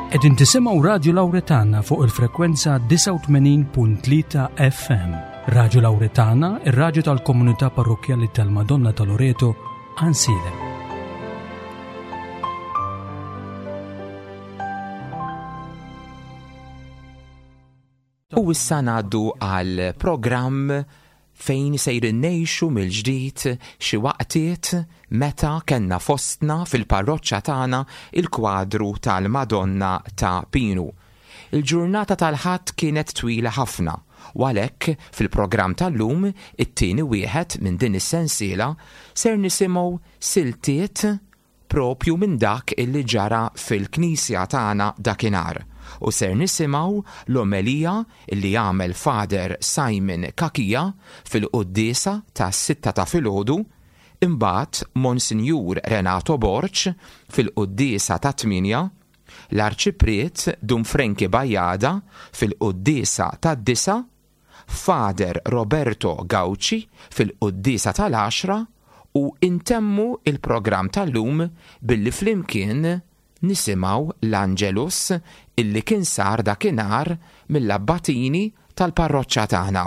Qegħdin tisimgħu Radju Lawretana fuq il-frekwenza 89.3 FM. Radju Lawretana, ir-radju tal-Komunità Parrokjali tal-Madonna ta' Loreto, Ansile. U issa ngħaddu għal programm fejn sejrin ngħixu mill-ġdid xi waqtiet meta kellna fostna fil-parroċċa tagħna il-kwadru tal-Madonna ta' Pinu. Il-ġurnata tal-ħadd kienet twila ħafna, u għalhekk fil-programm tal-lum it-tieni wieħed minn din is-sensiela ser nisimgħu siltiet propju minn dak illi ġara fil-Knisja tagħna dakinhar. U ser nisimgħu l-omelija li jagħmel Fader Simon Kakija fil-quddiesa tas-6 ta' filgħodu, imbagħad Monsinjur Renato Borċ fil-quddiesa ta' 8, l-Arċipriet Dumfrenki Bajjada fil-quddiesa ta' 9, Fader Roberto Gawci fil-quddiesa tal-10 u intemmu il-programm tal-lum billi flimkien nisimgħu l-Angelus illi kien sar dakinhar mill-abbatini tal-parroċċa tagħna.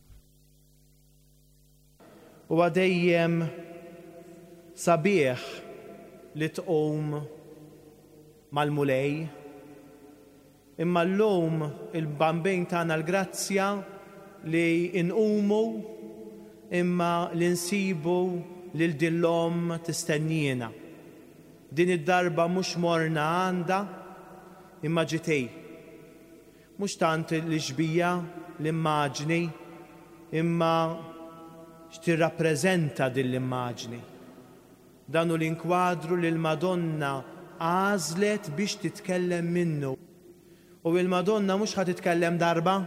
Huwa dejjem sabiħ li tqum mal-mulej, imma llum il-bambejn tagħna l-grazzja li inqumu imma li nsibu lil dillhom tistennina. Din id-darba mhux morna għandha imma ġitej. Mhux tant l-ixbija, l-immaġni, imma x'tirrappreżenta din l-immaġni. Dan hu l-inkwadru li l-Madonna għażlet biex titkellem minnu. U l-Madonna mhux ħad titkellem darba,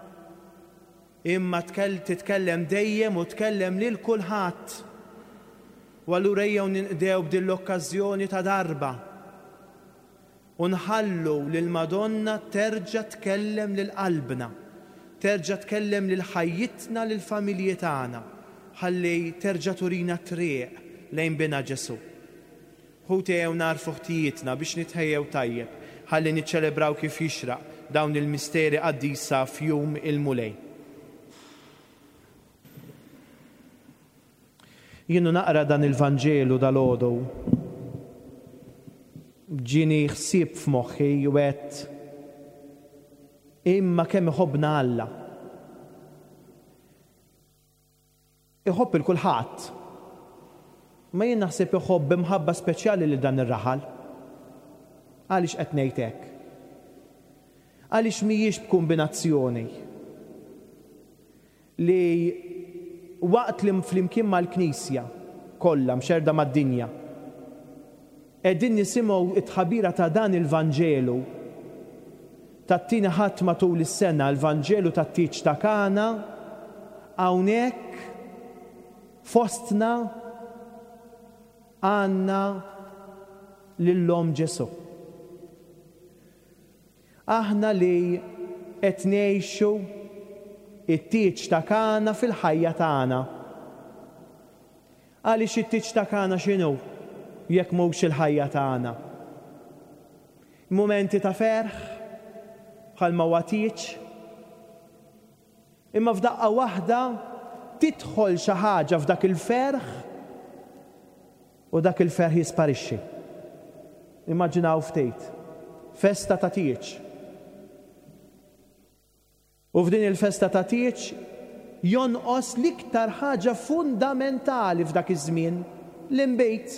imma titkellem dejjem u tkellem lil kulħadd. U allura ejjew ninqdew b'din l-okkażjoni ta' darba u nħallu lil Madonna terġa' tkellem lil qalbna, terġa' tkellem lil ħajjitna lil familji tagħna, ħalli terġa' turina triq lejn bina Ġesu. Ħutejjew narfu ħtijietna biex nitħejjew tajjeb, ħalli niċċelebraw kif jixraq dawn il-misteri qaddisa f'jum il-mulej. Jienu naqra dan il-Vanġelu dal-għodu, ġini ħsieb f'moħħi u għedt imma kemm iħobbna Alla. Iħobb il-kulħadd, ma jien naħseb iħobb imħabba speċjali lil dan ir-raħal. Għaliex qed ngħid hekk? Għaliex mhijiex b'kombinazzjoni li waqt li flimkien mal-Knisja kollha mxerda mad-dinja qegħdin nisimgħu it-ħabira ta' dan il-Vanġelu tat-tieni ħadd matul is-sena, l-Vanġelu tat-Tieġ ta' Kana, hawnhekk fostna għandna lil-Om Ġesu. Aħna li qed ngħixu it-Tieġ ta' Kana fil-ħajja tagħna. Għaliex it-Tieġ ta' Kana x'inhu jekk mhux il-ħajja tagħna? Mumenti ta' ferħ bħalma huwa tieġ, imma f'daqqa waħda tidħol xi ħaġa f'dak il-ferħ u dak il-ferħ jisparixxi. Immaġinaw ftit, festa ta' tieġ. U f'din il-festa ta' tieġ jonqos l-iktar ħaġa fundamentali f'dak iż-żmien, l-imbejt.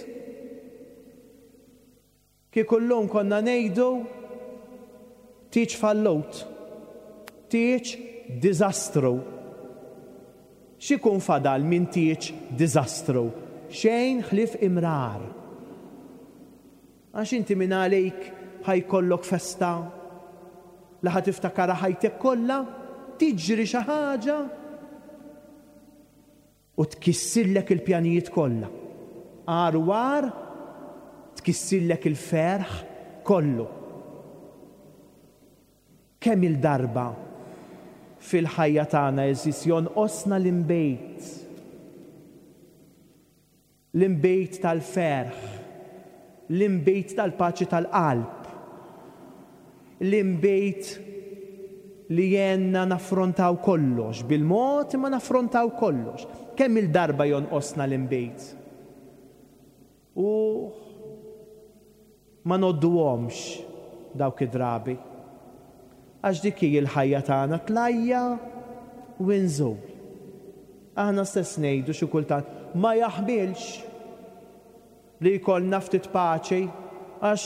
Kieku llum konna ngħidu tieġ fallot, tieġ diżastru. X'ikun fadal minn tieġ diżastru? Xejn ħlief imrar. Għax inti minn għalejk ħajkollok festa li ħad tiftakara ħajtek kollha, tiġri xi ħaġa u tkissirlek il-pjanijiet kollha. Għar tkissirlek il-ferħ kollu. Kemm il-darba fil-ħajja tagħna eżis jonqosna l-imbejt. L-imbejt tal-ferħ, l-imbejt tal-paċi tal-qalb. l-imbejt li jenna naffrontaw kollox, bil-mod ma naffrontaw kollox. Kemm il-darba jonqosna l-imbejt? U ma nodduhomx dawk id-drabi. Għax dik hi l-ħajja tagħna tlajja u nżul. Aħna stess ngħidu xi kultant ma jaħmilx li jkollna ftit paċi għax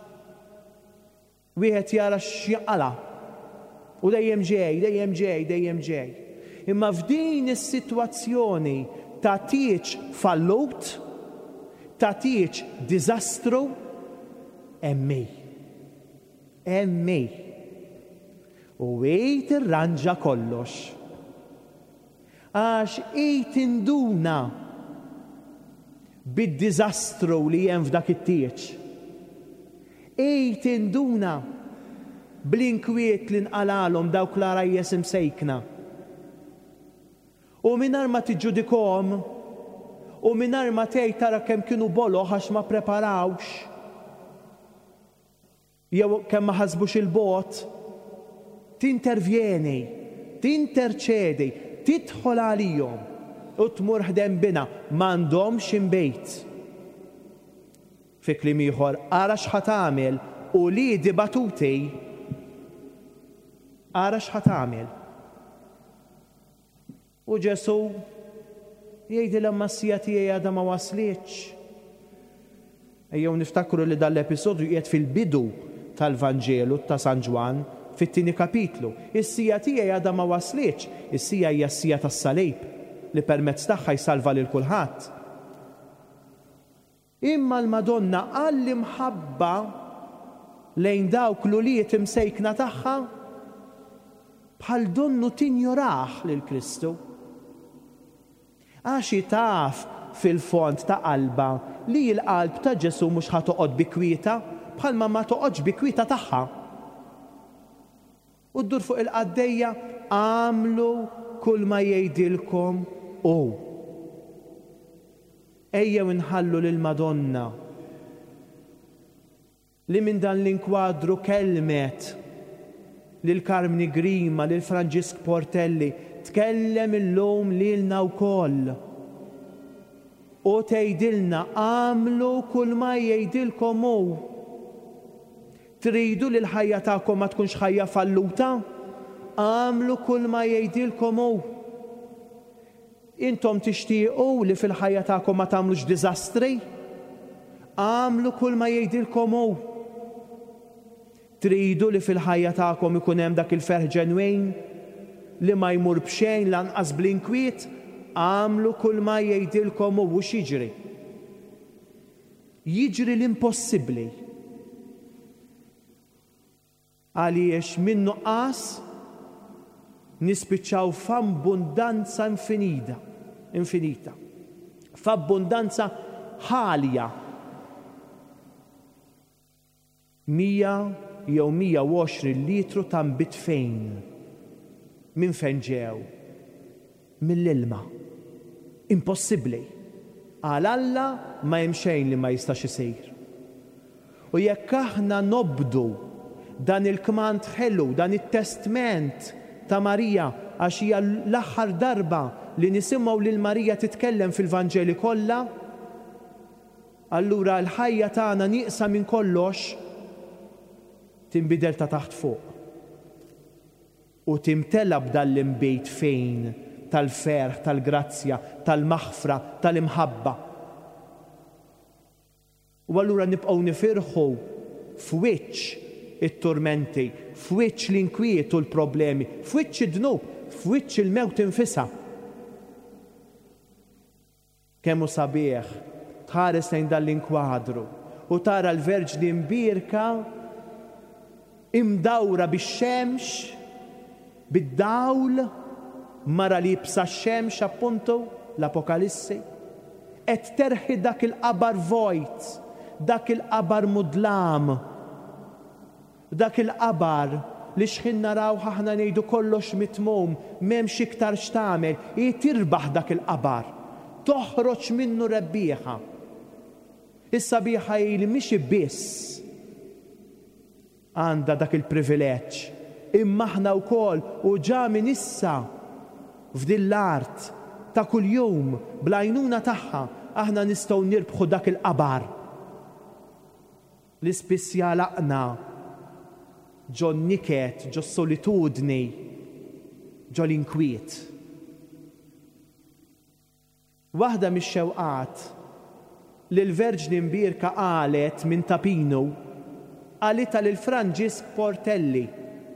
wieħed jara x'jaqala u dejjem ġej. Imma f'din is-sitwazzjoni ta' tieġ fallut, ta' tieġ diżastru, hemm u wejt irranġa kollox. Għax induna bid-diżastru li hemm f'dak it-tieġ. Induna bl-inkwiet li nqalalhom dawk l-arajjes imsejkna. U mingħajr ma tiġġudikhom u mingħajr ma tgħid tara kemm kienu boloħ għax ma preparawx. Jew kemm ma ħasbux il-bot, tintervjeni, tinterċedi, tidħol għalihom u tmur ħdem bina m'għandhomx imbejt. Fi kliem ieħor ara x'ħatamel u li dibatuti ara x'ħatamel. U Ġesu jgħidilha mas-sija tiegħi għadha ma waslitx. Ejjew niftakru li dal-episodju qiegħed fil-bidu tal-Vanġelu ta' San Ġwan fit-tieni kapitlu. Is-sija tiegħi għadha ma waslitx, is-sija hija s-sija tas-salib li permezz tagħha jsalva lil kulħadd. Imma l-Madonna għall-imħabba lejn dawk l-uliet imsejkna tagħha bħal donnu tinjoraħ lil Kristu. Għax taf fil-fond ta' qalba li l-qalb ta' Ġesu mhux ħatoqgħod bikwieta bħalma ma toqgħodx bikwieta tagħha. U ddur fuq il-qaddejja għamlu kull ma jgħidilkom u. Ejjew inħallu lill-Madonna li minn dan l-inkwadru kelmet lil Carmine Grima, lil Franġisk Portelli, tkellem illum lilna wkoll. U tgħidilna għamlu kull ma jgħidilkom hu. Tridu li l-ħajja tagħkom ma tkunx ħajja falluta? Għamlu kull ma jgħidilkom hu. Intom tixtiequ li fil-ħajja tagħkom ma tagħmlux diżastri? Għamlu kull ma jgħidilkom hu. Tridu li fil-ħajja tagħkom ikun hemm dak il-ferħ ġenwin li ma jmur b'xejn lanqas bl-inkwiet? Għamlu kull ma jgħidilkom hu x'jiġri. Jiġri l-impossibbli. Għaliex min nuqqas nispiċċaw f'abbundanza infinita. F'abbundanza ħalja. 100 jew 120 litru ta' nbit fejn. Min fejn ġew? Mill-ilma. Impossibbli. Għal Alla ma hemm xejn li ma jistax isir. U jekk aħna nobdu dan il-kmand ħelu, dan it-testament ta' Marija għax hija l-aħħar darba li nisimgħu lil Marija titkellem fil-Vanġeli kollha, allura l-ħajja tagħna nieqsa minn kollox tinbidel ta' taħt fuq. U timtela b'dan l-imbejt fejn tal-ferħ, tal-grazzja, tal-maħfra, tal-imħabba. U allura nibqgħu nifirħu f'wiċċ it-turmenti, f'wiċċ l-inkwiet u l-problemi, f'wiċċ id-dnub, f'wiċċ il-mewt infisa. Kemm hu sabiħ tħares lejn dan l-inkwadru u tara l-Verġni mbierka imdawra bix-xemx, bid-dawl, mara li jibsa x-xemx appuntu l-Apokalissi, qed terħi dak il-qabar vojt, dak il-qabar mudlam, dak il-qabar li xħin naraw ħaħna ngħidu kollox mitmum, m'hemmx iktar x'tagħmel, tirbaħ dak il-qabar, toħroġ minnu rebbieħa. Is-sabiħa li mhix biss għandha dak il-privileġġ. Imma aħna wkoll u ġa minn issa f'din l-art ta' kuljum bl-għajnuna tagħha aħna nistgħu nirbħu dak il-qabar li spiss jalaqna ġo n-niket, ġo s-solitudni, ġo l-inkwiet. Waħda mix-xewqat li l-Verġni Mbierka qalet minn Tapinu qalita lil Franġisk Portelli.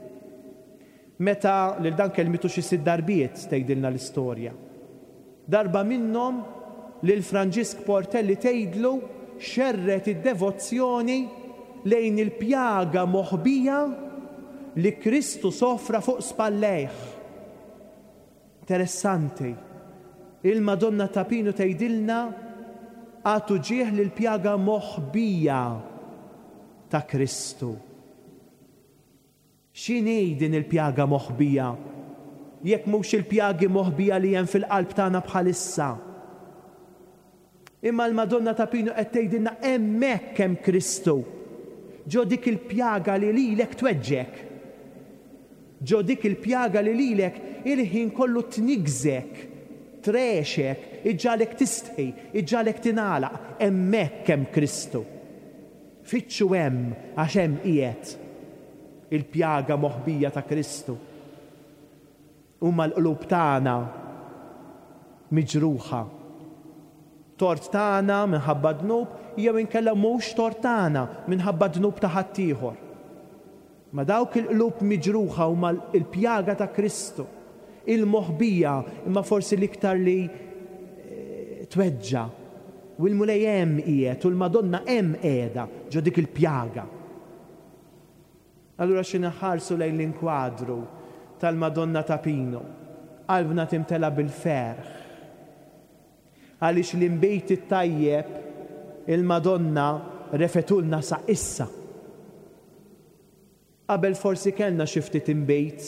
Meta lil dan kelmitu xi 6 darbiet tgħidilna l-istorja. Darba minnhom lil Franġisk Portelli tgħidlu xerret id-devozzjoni lejn il-pjaga moħbija li Kristu sofra fuq spallejh. Interessanti. Il-Madonna Tapinu tgħidilna għatu ġieħ lil pjaga moħbija ta' Kristu. X'inhi din il-pjaga moħbija? Jekk mhux il-pjagi moħbija li hemm fil-qalb tagħna bħalissa. Imma l-Madonna Tapinu qed tgħidilna hemmhekk hemm Kristu. Ġo dik il-pjaga li lilek tweġġek. Ġo dik il-pjaga li lilek il-ħin kollu tnigżek, trexek, iġġalek tistħi, iġġalek tinalaq, hemmhekk hemm Kristu. Fittxu hemm għax hemm qiegħed il-pjaga moħbija ta' Kristu. Huma l-qlub tagħna miġruħa. Tort tagħna minħabba dnub jew inkella mhux tort tagħna minħabba dnub ta' ħaddieħor. Ma dawk il-qlub miġruħa huma l-pjaga ta' Kristu, il-moħbija imma forsi l-iktar li tweġġa u l-mulej hemm qiegħed u l-Madonna hemm qiegħda ġo dik il-pjaga. Allura xi naħarsu lejn l-inkwadru tal-Madonna Tapinu, qalbna timtela bil-ferħ. Għaliex l-imbejt it-tajjeb il-Madonna refetulna sa' issa. Qabel forsi kellna xi ftit imbejt,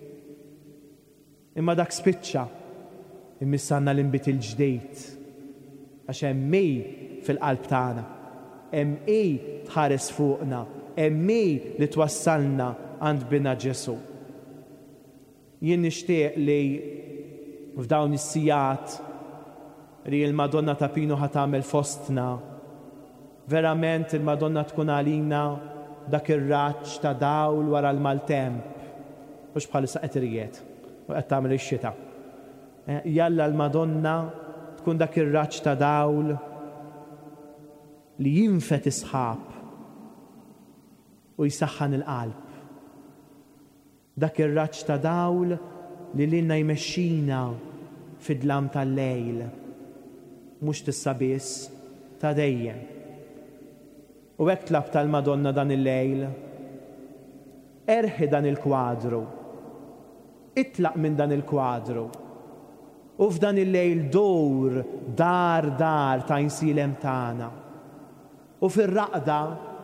imma dak spiċċa immissanna l-imbit il-ġdejt. Għax hemm fil-qalb tagħna, hemm tħares fuqna, hemm li twassalna għand bina Ġesu. Jien nixtieq li f'dawn is-sigħat li l-Madonna Tapinu ħad tagħmel fostna, verament il-Madonna tkun għalina dak ir-raġġ ta' dawl wara l-maltemp, mhux bħalissa qed irjiet u qed tagħmel ix-xita. Jalla l-Madonna tkun dak ir-raġġ ta' dawl li jinfet isħab u jsaħħan il-qalb. Dak ir-raġġ ta' dawl li lilna jmexxina fid-dlam tal-lejl, mhux tissa biss ta' dejjem. U hekk tlab tal-Madonna dan il-lejl, erħi dan il-kwadru, itlaq minn dan il-kwadru, u f'dan il-lejl dur dar ta' insilem tagħna. U fir-raqda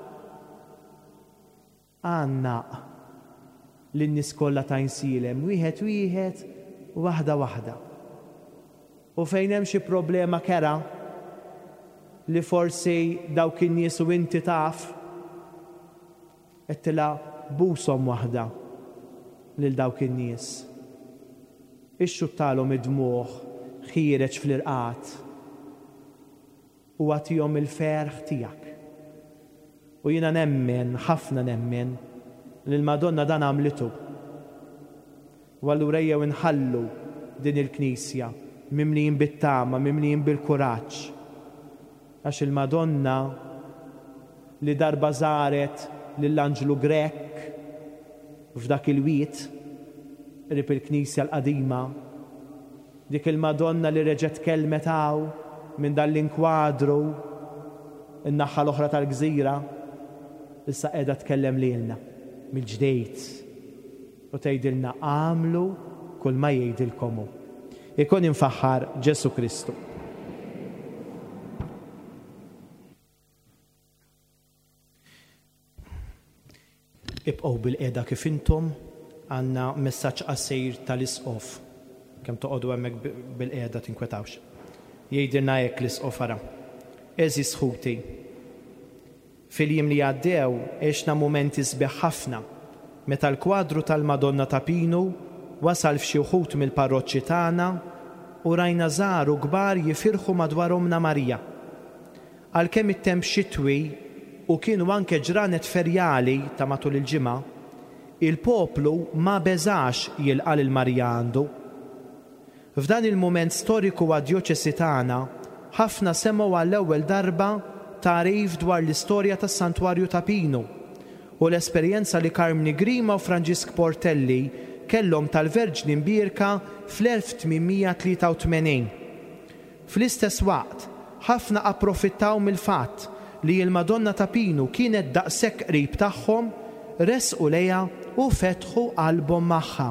għandna lin-nies kollha ta' insilem, wieħed, waħda. U fejn hemm xi problema kera li forsi dawk in-nies u inti taf qed tila bushom waħda lil dawk in-nies. Ixxuttalhom id-dmugħ ħireġ fl-irqat u għatihom il-ferħ tiegħek. U jiena nemmen, ħafna nemmen, li l-Madonna dan għamlitu. U allura jew inħallu din il-Knisja mimlijin bit-tama, mimlijin bil-kuraġġ. Għax il-Madonna li darba żaret lill-Anġlu Grek f'dak il-wiet qrib il-Knisja l-qadima, dik il-Madonna li reġgħet kelmet hawn minn dan l-inkwadru in-naħa l-oħra tal-gżira, issa qiegħda tkellem lilna mill-ġdejt u tgħidilna għamlu kull ma jgħidilkom hu. Ikun infaħħar Ġesu Kristu. Ibqgħu bil-qiegħda kif intom, għandna messaġġ qasir tal-isqof. Kemm toqgħodu hemmhekk bil-qiegħda tinkwetawx. Jgħidilna hekk l-isqof ara. Eżis ħuti, Fil-jiem li għaddew għexna mumenti sbieħ ħafna meta l-kwadru tal-Madonna ta' Pinu wasal f'xi wħud mill-parroċċi tagħna u rajna żaru kbar jifirħu madwar Omna Marija. Għalkemm it-temp xitwi u kienu anke ġranet ferjali ta' matul il-ġimgħa, il-poplu ma beżax jilqa' lil Marija għandu. F'dan il-mument storiku għad-djoċesi tagħna ħafna semgħu għall-ewwel darba tarif dwar l-istorja tas-Santwarju ta' Pinu u l-esperjenza li Carmine Grima u Franġisk Portelli kellhom tal-Verġni Mbierka fl-1883. Fl-istess waqt, ħafna approfittaw mill-fatt li l-Madonna ta' Pinu kienet daqshekk qrib tagħhom, resqu lejha u fetħu qalbhom magħha.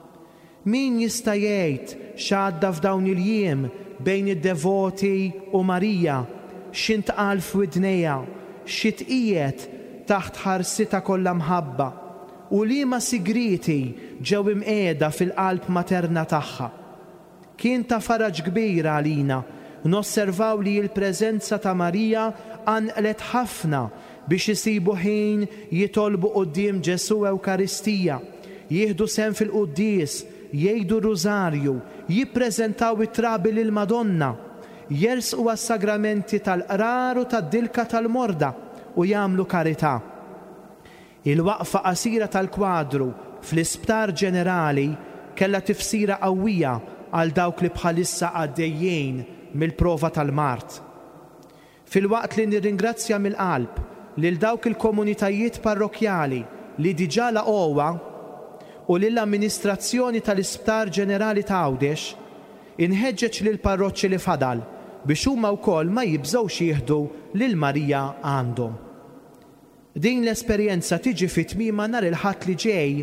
Min jista' jgħid x'għadda f'dawn il-jiem bejn id-devoti u Marija, x'intqal f'widnejha, xi tqiegħed taħt ħarsita kollha mħabba u liema sigriti ġew imqiegħda fil-qalb materna tagħha. Kien ta' faraġ kbir għalina nosservaw li l-preżenza ta' Marija għanqlet ħafna biex isibu ħin jitolbu quddiem Ġesu Ewkaristija, jieħdu sehem fil-quddies, jgħidu rużarju, jippreżentaw it-trabi lil Madonna, jersqu għas-sagramenti tal-qrar u tad-dilka tal-morda u jagħmlu karità. Il-waqfa qasira tal-kwadru fl-Isptar Ġenerali kellha tifsira qawwija għal dawk li bħalissa għaddejjin mill-prova tal-mart. Fil-waqt li nirringrazzja mill-qalb lil dawk il-komunitajiet parrokjali li diġà laqgħuha u lill-amministrazzjoni tal-Isptar Ġenerali ta' Għawdex, inħeġġeġ lil parroċċi li fadal biex huma wkoll ma jibżgħux jieħdu lil Marija għandhom. Din l-esperjenza tiġi fit-tmiema nhar il-Ħadd li ġej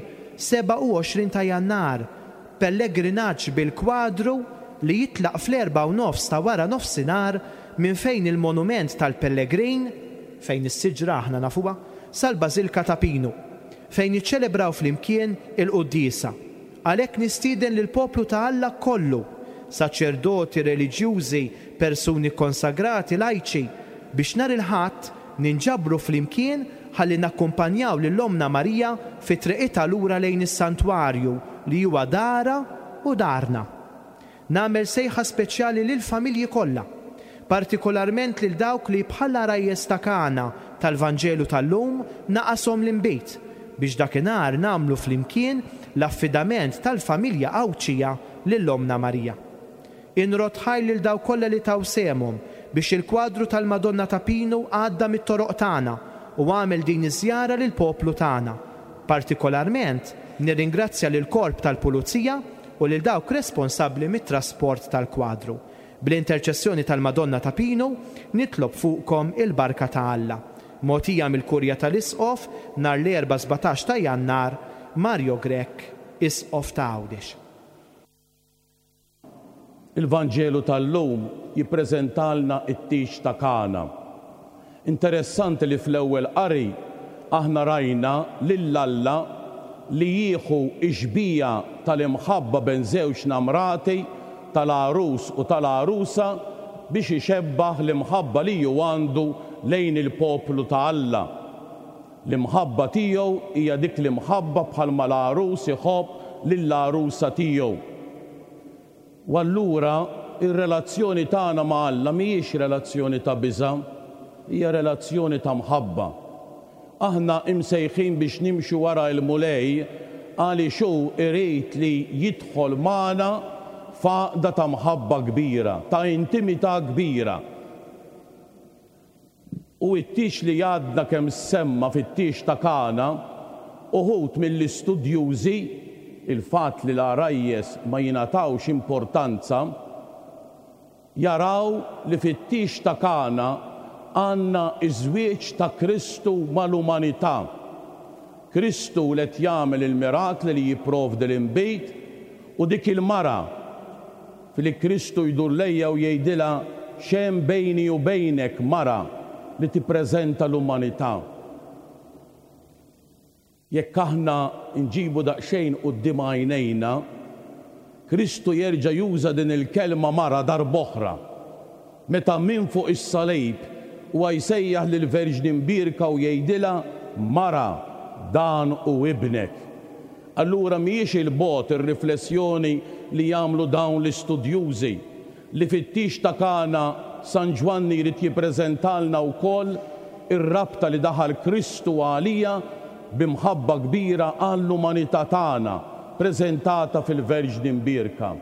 27 ta' Jannar, pellegrinaġġ bil-kwadru li jitlaq fl-4:30 ta' wara nofsinhar minn fejn il-monument tal-Pellegrin, fejn is-siġra aħna nafuha, sal-Bażilika ta' Pinu, fejn jiċċelebraw flimkien il-quddiesa. Għalhekk nistieden lil poplu ta' Alla kollu, saċerdoti, reliġjużi, persuni konsagrati, lajċi, biex nhar il-Ħadd ninġabru flimkien ħalli nakkumpanjaw lill-Omna Marija fi triqitha lura lejn is-santwarju li huwa dara u darna. Nagħmel sejħa speċjali lill-familji kollha, partikolarment lil dawk li bħala rajjes ta' Kana tal-Vanġelu tal-lum naqashom l-inbit biex dakinhar nagħmlu flimkien l-affidament tal-familja Awċija lill-Omna Marija. Inrotħaj lil dawk kollha li taw semhom biex il-kwadru tal-Madonna ta' Pinu għadda mit-toroq tagħna u għamel din iż-żjara lil poplu tagħna. Partikolarment nirringrazzja lil korp tal-Pulizija u lil dawk responsabbli mit-trasport tal-kwadru. Bl-interċessjoni tal-Madonna ta' Pinu nitlob fuqkom il-barka ta' Alla. Mogħtija mill-Kurja tal-Isqof nhar l-17 ta' Jannar, Mario Grek, Isqof ta' Għawdex. Il-Vanġelu tal-lum jippreżentalna it-tix ta' Kana. Interessanti li fl-ewwel qari aħna rajna lill-Alla li jieħu iġbija tal-imħabba bejn żewġ namrati tal-arus u tal-arusa biex ixebbaħ l-imħabba li ju għandu lejn il-poplu ta' Alla. L-imħabba tiegħu hija dik l-imħabba bħalma l-arus iħobb lill-arusa tiegħu. U allura ir-relazzjoni tagħna ma' Alla mhijiex relazzjoni ta' biża', hija relazzjoni ta' mħabba. Aħna imsejħin biex nimxu wara l-mulej għaliex hu irid li jidħol magħna faqda ta' mħabba kbira, ta' intimità kbira. U t-tix li għadna kemm semma fit-tix ta' Kana, uħud mill-istudjużi il-fatt li l-arajjes ma jingħatawx importanza, jaraw li fit-tix ta' Kana għandna iż-żwieġ ta' Kristu mal-umanità. Kristu li qed jagħmel il-mirakli li jipprovdi l-inbit u dik il-mara fil Kristu jdur lejja u jgħidilha x'hemm bejni u bejnek mara li tippreżenta l-umanità. Jekk aħna nġibu daqsxejn quddiem għajnejna, Kristu jerġa' juża din il-kelma mara darb'oħra. Meta minn fuq is-salib u jsejjaħ lill-Verġni Mbierka u jgħidilha mara dan u ibnek. Allura mhijiex il-bot ir-riflessjoni li jagħmlu dawn l-istudjużi li fit-tix ta' Kana San Ġwanni jrid jippreżentalna wkoll ir-rabta li daħal Kristu għalija b'imħabba kbira għall-umanità tagħna preżentata fil-Verġni Mbierka.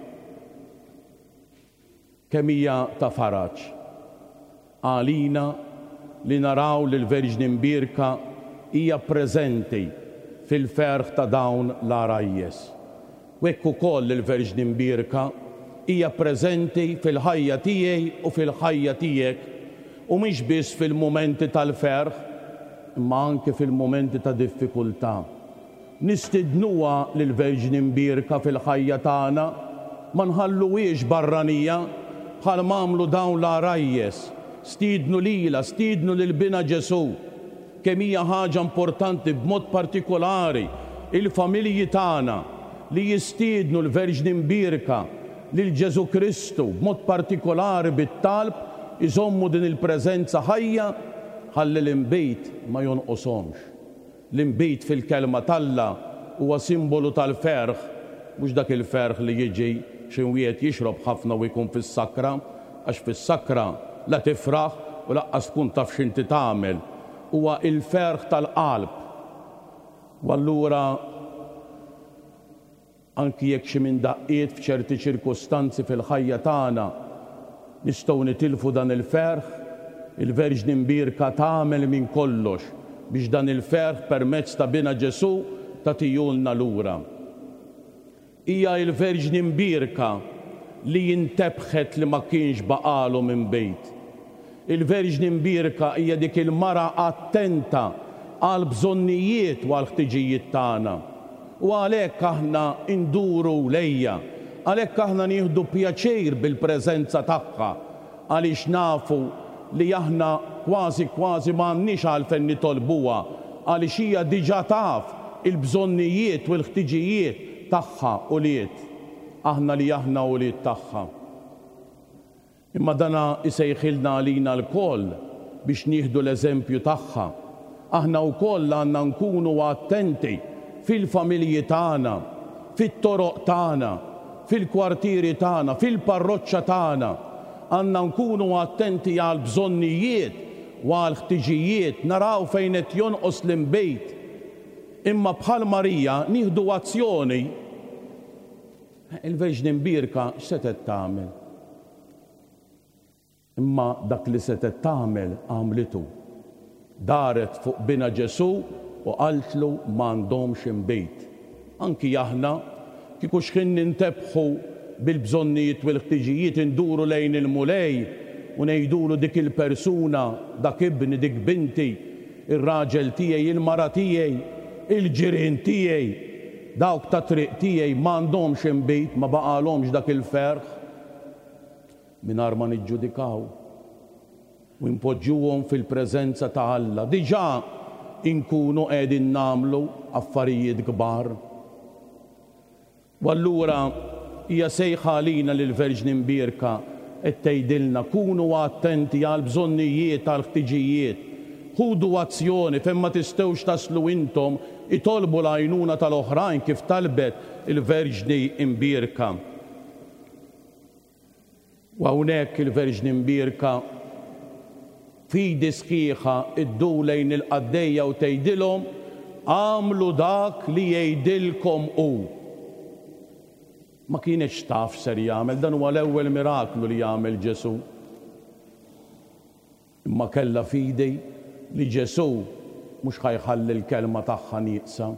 Kemm hija ta' faraġġ għalina li naraw li l-Verġni Mbierka hija preżenti fil-ferħ ta' dawn l-arajjes. U hekk ukoll il-Verġni Mbierka hija preżenti fil-ħajja tiegħi u fil-ħajja tiegħek u mhix biss fil-mumenti tal-ferħ imma anke fil-mumenti ta' diffikultà. Nistidnuha lill-Verġni Mbierka fil-ħajja tagħna ma nħalluhiex barranija bħal m'għamlu dawn l-arajjes. Stidnu lilha, stidnu lil Bina Ġesu. Kemm hija ħaġa importanti b'mod partikolari il-familji tagħna li jistiednu l-Verġni Mbierka lil Ġesu Kristu b'mod partikolari bit-talb iżommu din il-preżenza ħajja ħalli l-imbejt ma jonqoshomx. L-imbejt fil-kelma talla huwa simbolu tal-ferħ, mhux dak il-ferħ li jiġi xi wieħed jixrob ħafna u jkun fis-sakra, għax fis-sakra la tifraħ u laqqas tkun taf x'inti tagħmel. Huwa il-ferħ tal-qalb. U allura anki jekk xi minn daqqiet f'ċerti ċirkostanzi fil-ħajja tagħna nistgħu nitilfu dan il-ferħ, il-Verġni Mbierka tagħmel minn kollox biex dan il-ferħ permezz ta' Bina Ġesu tagħtihulna lura. Hija il-Verġni Mbierka li jintebħet li ma kienx baqalu minn bejt. Il-Verġni Mbierka hija dik il-mara attenta għal bżonnijiet u għal ħtiġijiet tagħna. U għalhekk aħna nduru lejha, għalhekk aħna nieħdu pjaċir bil-preżenza tagħha għaliex nafu li aħna kważi m'għandniex għalfejn nitolbuha għaliex hija diġà taf il-bżonnijiet u l-ħtiġijiet tagħha u liet. Aħna li aħna u liet tagħha. Imma dana isejħilna għalina l-koll biex nieħdu l-eżempju tagħha. Aħna wkoll għandna nkunu attenti fil-familji tagħna, fit-toroq tagħna, fil-kwartieri tagħna, fil-parroċċa tagħna. Għandna nkunu attenti għal bżonnijiet u għal ħtiġijiet, naraw fejn qed jonqos l-imbejt. Imma bħal Marija nieħdu azzjoni. Il-Verġni Mbierka x'setet tagħmel? Imma dak li setet tagħmel għamlitu. Daret fuq Bina Ġesu u qaltlu m'għandhomx imbejt. Anki aħna kieku x'kien nintebħu bil-bżonnijiet u l-ħtiġijiet induru lejn il-mulej u ngħidulu dik il-persuna, dak ibni, dik binti, ir-raġel tiegħi, il-mara tiegħi, il-ġirien tiegħi, dawk ta' triq tiegħi m'għandhomx imbejt, ma baqalhomx dak il-ferħ mingħajr ma niġġudikaw u npoġġuhom fil-preżenza ta' Alla. Diġà inkunu qegħdin nagħmlu affarijiet kbar. U allura hija sejħa għalina lill-Verġni Mbierka qed tgħidilna kunu attenti għal bżonnijiet għal ħtiġijiet. Ħudu azzjoni fejn ma tistgħux taslu intom itolbu l-għajnuna tal-oħrajn kif talbet il-Verġni Mbierka. U hawnhekk il-Verġni Mbierka fidi sħiħa iddu lejn il-qaddejja u tgħidilhom għamlu dak li jgħidilkom hu. Ma kienx taf ser jagħmel, dan huwa l-ewwel miraklu li jagħmel Ġesu. Imma kellha fidi li Ġesu mhux ħajħalli l-kelma tagħha nieqsa.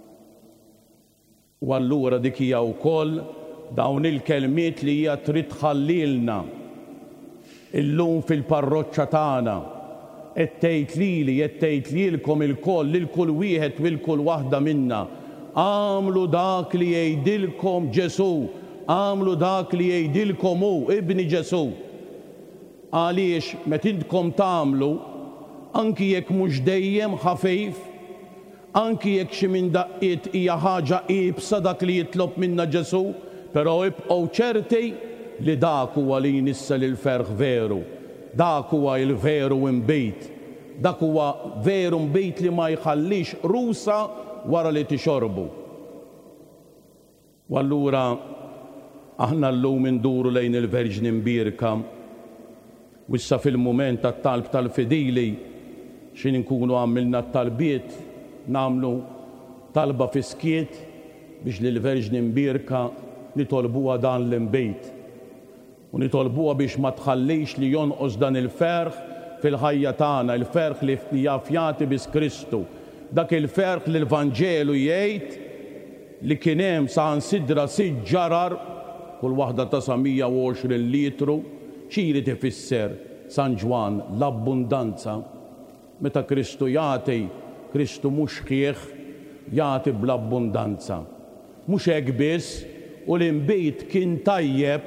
U allura dik hija wkoll dawn il-kelmiet li hija trid tħallilna illum fil-parroċċa tagħna. Qed tgħid lili, qed tgħid lilkom ilkoll, lil kull wieħed u lil kull waħda minna. Għamlu dak li jgħidilkom Ġesu, għamlu dak li jgħidilkom hu, ibni Ġesu. Għaliex meta intkom tagħmlu, anki jekk mhux dejjem ħafif, anki jekk xi minn daqqiet hija ħaġa qiebsa dak li jitlob minna Ġesu, però ibqgħu ċerti li dak huwa li jnissa lil ferħ veru. dak huwa il-veru imbejt. Dak huwa veru mbejt li ma jħallix rusa wara li tixorbu. U allura aħna llum induru lejn il-Verġni Mbierka u issa fil-mument tat-talb tal-fidili xin inkunu għamilna t-talbiet nagħmlu talba fiskiet biex li l-Verġni Mbierka nitolbuha dan l-imbejt u nitolbuha biex ma tħallix li jonqos dan il-ferħ fil-ħajja tagħna, il-ferħ li jafjati bis Kristu. Dak il-ferħ li l-Vanġelu jgħid li kien hemm saħansidra sitt ġarar kull waħda ta' 120 litru, xiri tifisser San Ġwan l-abbundanza. Meta Kristu jagħti, Kristu mhux kieħ jagħti bl-abbundanza. Mhux hekk biss u l-imbejt kien tajjeb,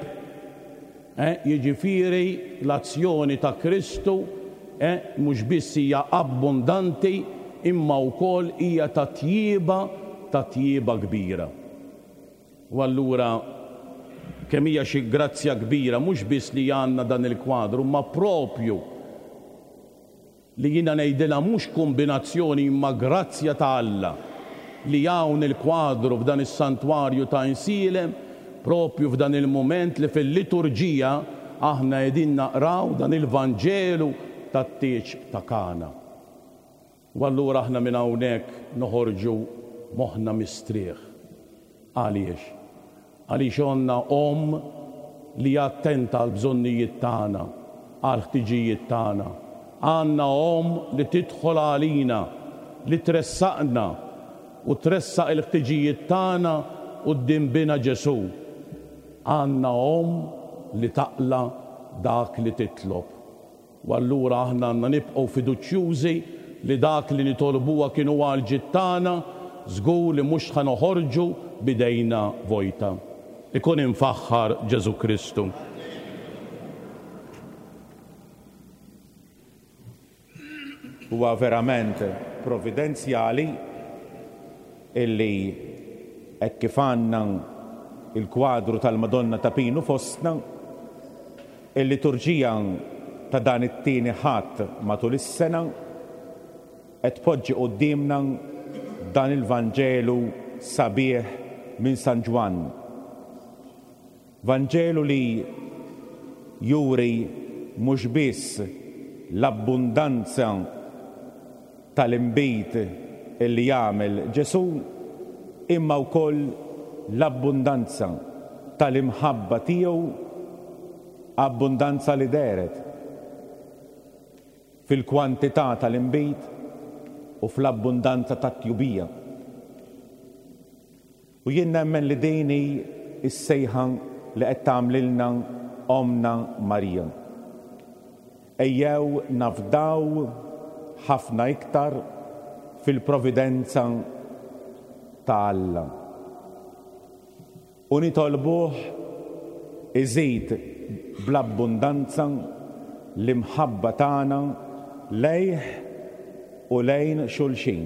jiġifieri l-azzjoni ta' Kristu mhux biss hija abbundanti imma wkoll hija ta' tjieba kbira. U allura kemm hija xi grazzja kbira mhux biss li għandna dan il-kwadru, ma propju li jiena ngħidilha mhux kombinazzjoni imma grazzja ta' Alla li hawn il-kwadru f'dan is-santwarju ta' Insilem propju f'dan il-moment li fil-liturġija aħna qegħdin naqraw dan il-Vanġelu tat-tieġ ta' Kana. U allura aħna minn hawnhekk noħorġu moħħna mistrieħ. Għaliex? Għaliex għandna li attenta għal bżonnijiet tagħna, għal ħtiġijiet tagħna. Għandna li tidħol għalina, li tressaqna u tressaq il-ħtiġijiet tagħna quddiem bina Ġesu. Għandna li taqla dak li titlob. U allura aħna għandna nibqgħu fiduċjużi li dak li nitolbuha kienu għal-ġid tagħna, żgur li mhux ħanoħorġu bidejna vojta. Ikun infaħħar Ġesu Kristu. Huwa verament providenzjali illi hekk kif għandna il-kwadru tal-Madonna ta' Pinu fostna, il-liturġija ta' dan it-tieni ħadd matul is-sena qed tpoġġi qudiemna dan il-Vanġelu sabiħ minn San Ġwan. Vanġelu li juri mhux biss l-abbundanza tal-imbit illi jagħmel Ġesu, imma wkoll l-abbundanza tal-imħabba tiegħu, abbundanza li deret fil-kwantità tal-imbit u fl-abbundanza tat-tjubija. U jien nemmen li dini is-sejħa li qed tagħmlilna Omna Marija. Ejjew nafdaw ħafna iktar fil-providenza ta' Alla. U nitolbuh iżid bl-abbundanza l-imħabba tagħna lejh u lejn xulxin.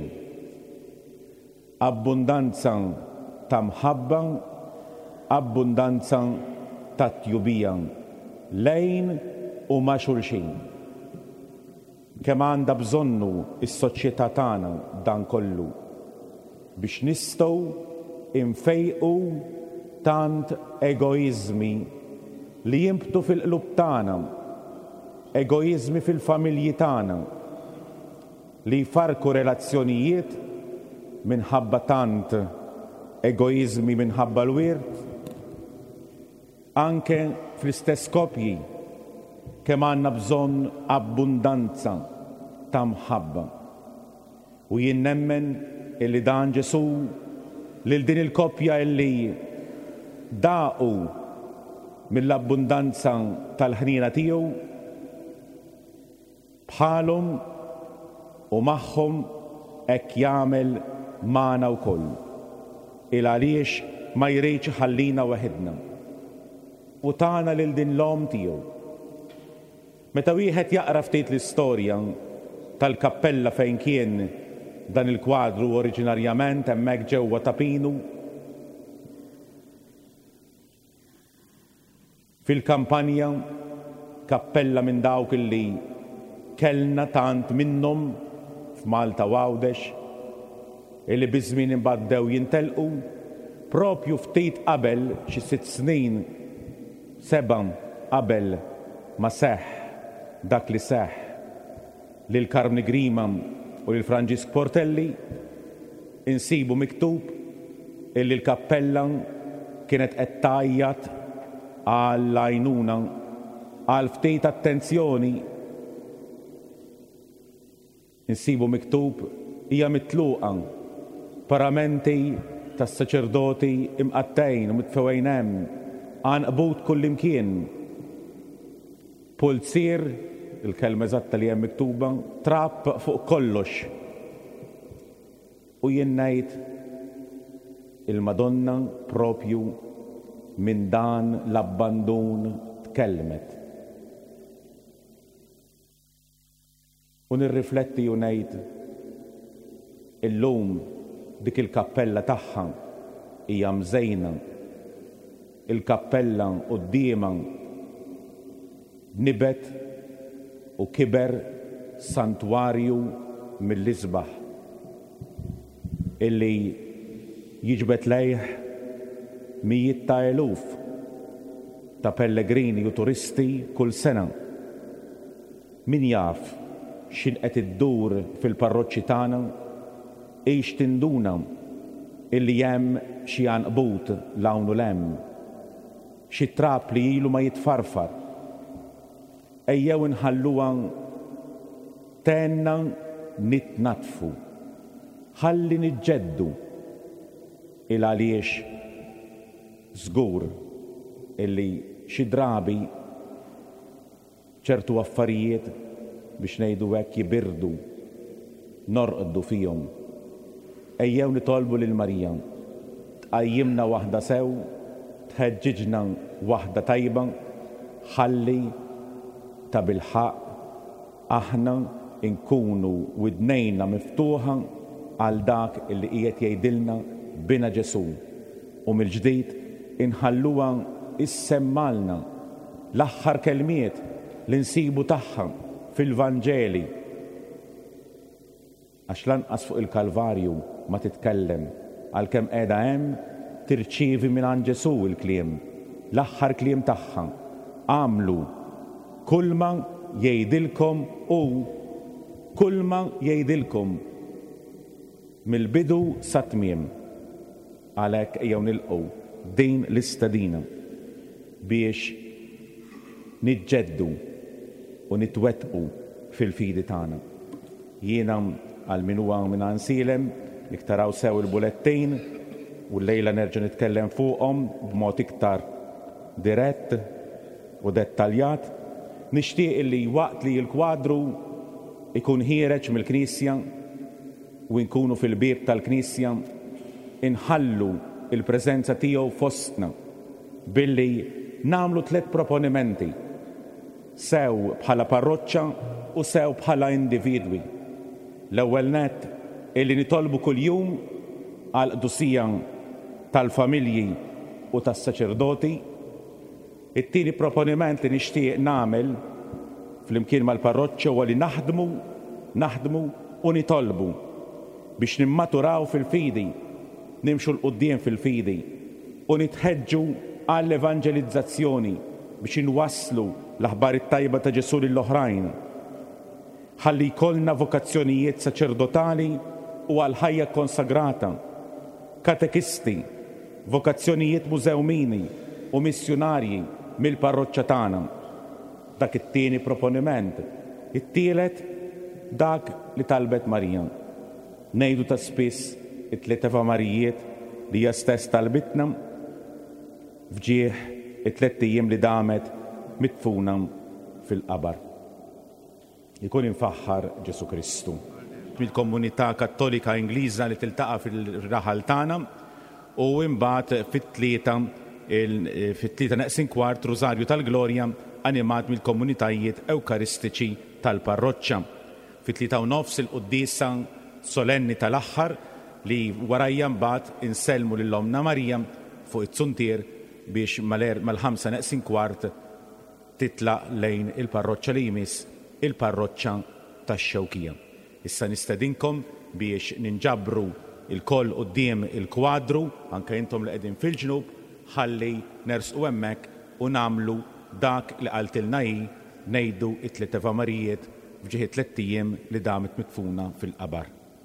Abbundanza ta' mħabba, abbundanza ta' tjubija lejn u ma' xulxin. Kemm għandha bżonnu is-soċjetà tagħna dan kollu biex nistgħu infejqu tant egoizmi li jimbtu fil-qlub tagħna, egoizmi fil-familji tagħna, li jfarku relazzjonijiet minħabba tant egoizmi minħabba l-wirt, anke fl-istess koppji kemm għandna bżonn abbundanza ta' mħabba. U jien nemmen illi dan Ġesu lil din il-koppja illi daqu mill-abbundanza tal-ħnina tiegħu bħalhom u magħhom hekk jagħmel magħna wkoll. Il għaliex ma jridx ħallina waħedna. U tagħna lil din l-om tiegħu. Meta wieħed jaqra ftit l-istorja tal-kappella fejn kien dan il-kwadru oriġinarjament hemmhekk ġewwa ta' Pinu, fil-kampanja kappella minn dawk illi kellna tant minnhom f'Malta u Għawdex illi biżmien imbagħad jintelqu propju ftit qabel xi 6 snin 7 qabel ma seħħ dak li seħħ lil Carmine Grima u lil Franġisk Portelli insibu miktub illi l-kappella kienet qed tgħajjat għall-għajnuna għal ftit attenzjoni. Insibu miktub hija mitluqa paramenti tas-saċerdoti imqattejn u mitfewwejn hemm għanqbut kullimkien. Pulsier, il-kelma eżatta li hemm miktuba, trapp fuq kollox. U jien ngħid il-Madonna propju minn dan l-abbandun tkellmet. U nirrifletti u ngħid illum dik il-kappella tagħha hija mżejna. Il-kappella qudiemha nibet u kiber santwarju mill-isbaħ illi jiġbed lejh mijiet ta' eluf ta' pellegrini u turisti kull sena. Min jaf x'inqed iddur fil-parroċċi tagħna ix tinduna illi hemm xi għanqbut l-hawn u l-hemm, xi trapp li ilu ma jitfarfar. Ejjew inħalluha tenna nitnatfu, ħalli niġġeddu il għaliex żgur illi xi drabi ċertu affarijiet biex ngħidu hekk jibirdu, norqdu fihom. Ejjew nitolbu lil Marija tqajjimna waħda sew, tħeġġiġna waħda tajba, ħalli ta' bilħaq aħna nkunu widnejna miftuħa għal dak illi qiegħed jgħidilna bina Ġesu u mill-ġdid inħalluha issemmalna l-aħħar kelmiet li nsibu tagħha fil-Vanġeli. Għax lanqas fuq il-Kalvarju ma titkellem għalkemm qiegħda hemm tirċievi minn Ġesu il-kliem, l-aħħar kliem tagħha. Għamlu kull ma jgħidilkom u kull ma jgħidilkom mill-bidu sa tmiem. Għalhekk ejjew nilqgħu din l-istadina biex niġġeddu u nitwettqu fil-fidi tagħna. Jiena għal min huwa minn Ansilem iktaraw sew il-bulettejn u llejla nerġa' nitkellem fuqhom b'mod iktar dirett u dettaljat. Nixtieq li waqt li l-kwadru ikun ħireġ mill-Knisja u nkunu fil-bieb tal-Knisja inħallu il-preżenza tiegħu fostna billi nagħmlu 3 proponimenti, sew bħala parroċċa u sew bħala individwi. L-ewwel nett illi nitolbu kuljum għal qdusija tal-familji u tas-saċerdoti. It-tieni proponiment li nixtieq nagħmel flimkien mal-parroċċa huwa li naħdmu u nitolbu biex nimmaturaw fil-fidi, nimxu l-qudiem fil-fidi u nitħeġġu għall-evanġelizzazzjoni biex inwasslu l-aħbar it-tajba ta' Ġesu lill-oħrajn. Ħalli jkollna vokazzjonijiet saċerdotali u għal ħajja konsagrata, katekisti, vokazzjonijiet mużewmini u missjonarji mill-parroċċa tagħna. Dak it-tieni proponiment. It-tielet dak li talbet Marija. Ngħidu ta' spiss it-3 Avamarijiet li hija stess talbitna fġieħ it-3 ijiem li damet mitfuna fil-qabar. Ikun infaħħar Ġesu Kristu. Mill-komunità Kattolika Ingliża li tiltaqa' fil-raħal tagħna u imbagħad fit-3 naqsin kwart Rużarju tal-Glorja animat mill-komunitajiet ewkaristiċi tal-parroċċa. Fit-3 nofs il-qudiesa solenni tal-aħħar li warajja mbagħad insellmu lill-Omna Marija fuq it-Suntier biex mal-5 naqsin kwart titlaq lejn il-parroċċa li jmiss il-parroċċa tax-Xewkija. Issa nistedinkom biex ninġabru il-koll quddiem il-kwadru, anke intom li qegħdin fil-ġnub, ħalli nersqu hemmhekk u nagħmlu dak li qaltilna hi ngħidu it-tliet Evamarijiet f'ġieħi 3 ijiem li damet mitfuna fil-qabar.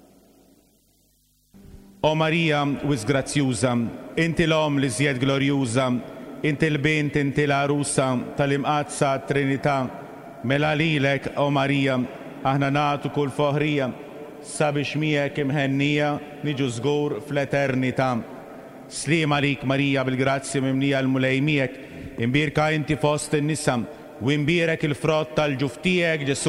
O Marija wis grazzjuża, inti l-om li żjed glorjuża, inti l-bint, inti l-arusa tal-imqazza Trinità, mela lilek, o Marija, aħna nagħtu kull foħrija sabiex miegħek imħennija niġu żgur fl-eternità. Sliema għalik Marija bil-grazzja mimlija l-mulej miegħek, imbirka inti fost in-nisa u imbirek il-frott tal-ġuf tiegħek Ġesu.